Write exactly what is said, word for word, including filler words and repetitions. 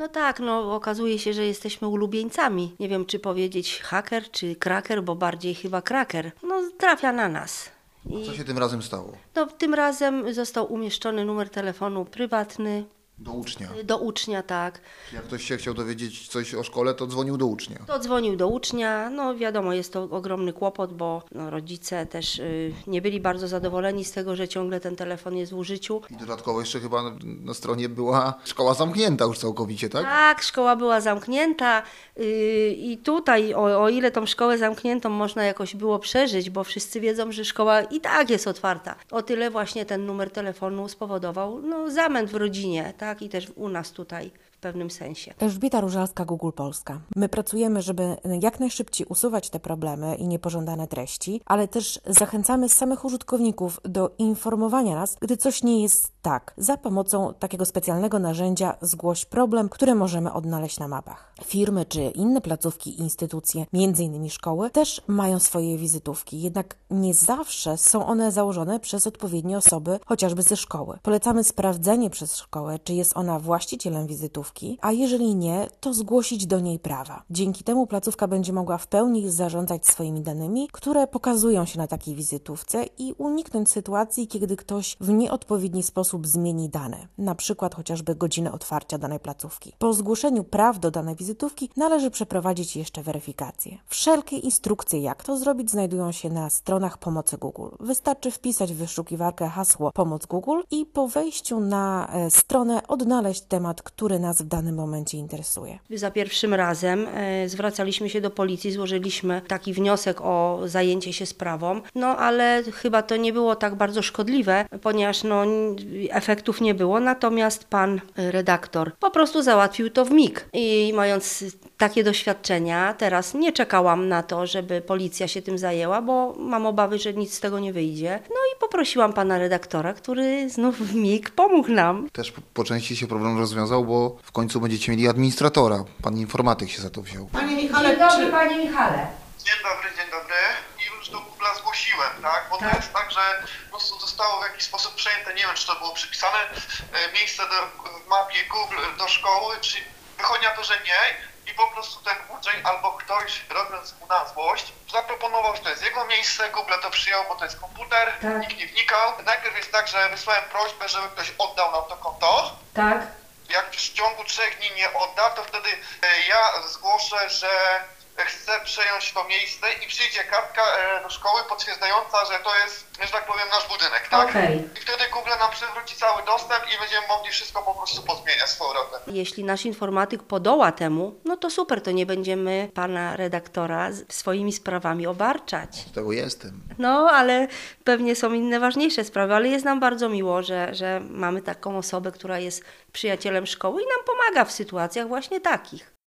No tak, no okazuje się, że jesteśmy ulubieńcami. Nie wiem, czy powiedzieć haker, czy kraker, bo bardziej chyba kraker. No trafia na nas. A co I się tym razem stało? no, tym razem został umieszczony numer telefonu prywatny Do ucznia. do ucznia, tak. Jak ktoś się chciał dowiedzieć coś o szkole, to dzwonił do ucznia. To dzwonił do ucznia, no wiadomo, jest to ogromny kłopot, bo no, rodzice też y, nie byli bardzo zadowoleni z tego, że ciągle ten telefon jest w użyciu. I dodatkowo jeszcze chyba na, na stronie była szkoła zamknięta już całkowicie, tak? Tak, szkoła była zamknięta yy, i tutaj, o, o ile tą szkołę zamkniętą można jakoś było przeżyć, bo wszyscy wiedzą, że szkoła i tak jest otwarta, o tyle właśnie ten numer telefonu spowodował no, zamęt w rodzinie, tak, i też u nas tutaj w pewnym sensie. Elżbieta Różalska, Google Polska. My pracujemy, żeby jak najszybciej usuwać te problemy i niepożądane treści, ale też zachęcamy samych użytkowników do informowania nas, gdy coś nie jest tak, za pomocą takiego specjalnego narzędzia Zgłoś problem, które możemy odnaleźć na mapach. Firmy czy inne placówki i instytucje, między innymi szkoły, też mają swoje wizytówki, jednak nie zawsze są one założone przez odpowiednie osoby, chociażby ze szkoły. Polecamy sprawdzenie przez szkołę, czy jest ona właścicielem wizytówki, a jeżeli nie, to zgłosić do niej prawa. Dzięki temu placówka będzie mogła w pełni zarządzać swoimi danymi, które pokazują się na takiej wizytówce i uniknąć sytuacji, kiedy ktoś w nieodpowiedni sposób zmieni dane, na przykład chociażby godzinę otwarcia danej placówki. Po zgłoszeniu praw do danej wizytówki należy przeprowadzić jeszcze weryfikację. Wszelkie instrukcje, jak to zrobić, znajdują się na stronach pomocy Google. Wystarczy wpisać w wyszukiwarkę hasło Pomoc Google i po wejściu na e, stronę odnaleźć temat, który nas w danym momencie interesuje. Za pierwszym razem e, zwracaliśmy się do policji, złożyliśmy taki wniosek o zajęcie się sprawą, no ale chyba to nie było tak bardzo szkodliwe, ponieważ no, efektów nie było, natomiast pan redaktor po prostu załatwił to w mig i mając takie doświadczenia, teraz nie czekałam na to, żeby policja się tym zajęła, bo mam obawy, że nic z tego nie wyjdzie. No i poprosiłam pana redaktora, który znów w mig pomógł nam. Też po, po części się problem rozwiązał, bo w końcu będziecie mieli administratora. Pan informatyk się za to wziął. Panie Michale, Dzień dobry, czy... panie Michale. Dzień dobry, dzień dobry. I już do Google zgłosiłem, tak? Bo Tak. to jest tak, że po prostu zostało w jakiś sposób przejęte, nie wiem, czy to było przypisane, e, miejsce do, w mapie Google do szkoły, czy wychodzi na to, że nie. I po prostu ten uczeń albo ktoś, robiąc mu na złość, zaproponował, że to jest jego miejsce, Google to przyjął, bo to jest komputer, Tak. nikt nie wnikał. Najpierw jest tak, że wysłałem prośbę, żeby ktoś oddał nam to konto. Tak. Jak w ciągu trzech dni nie odda, to wtedy e, ja zgłoszę, że chcę przejąć to miejsce i przyjdzie kartka e, do szkoły potwierdzająca, że to jest, że tak powiem, nasz budynek, tak? Okej. I wtedy Google nam przywróci cały dostęp i będziemy mogli wszystko po prostu pozmieniać z powrotem. Jeśli nasz informatyk podoła temu, no to super, to nie będziemy pana redaktora z- swoimi sprawami obarczać. Z tego jestem. No, ale pewnie są inne ważniejsze sprawy, ale jest nam bardzo miło, że, że mamy taką osobę, która jest przyjacielem szkoły i nam pomaga w sytuacjach właśnie takich.